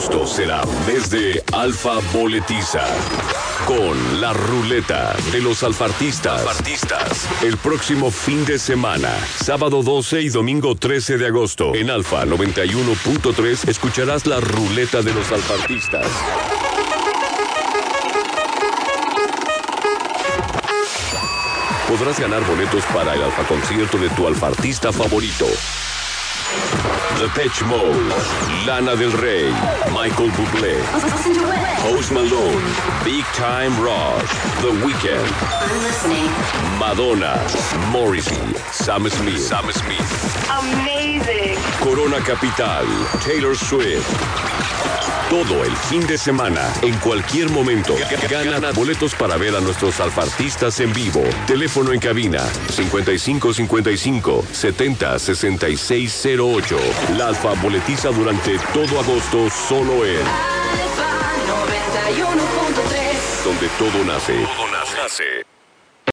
Agosto será mes de Alfa Boletiza. Con la ruleta de los alfartistas. El próximo fin de semana, sábado 12 y domingo 13 de agosto, en Alfa 91.3, escucharás la ruleta de los alfartistas. Podrás ganar boletos para el Alfa concierto de tu alfartista favorito. Depeche Mode, Lana del Rey, Michael Bublé, Post Malone, Big Time Rush, The Weeknd, Madonna, Morrissey, Sam Smith. Amazing. Corona Capital, Taylor Swift. Todo el fin de semana, en cualquier momento, gana boletos para ver a nuestros alfartistas en vivo. Teléfono en cabina 5555-706608. La Alfa boletiza durante todo agosto solo en Alfa 91.3, donde todo nace.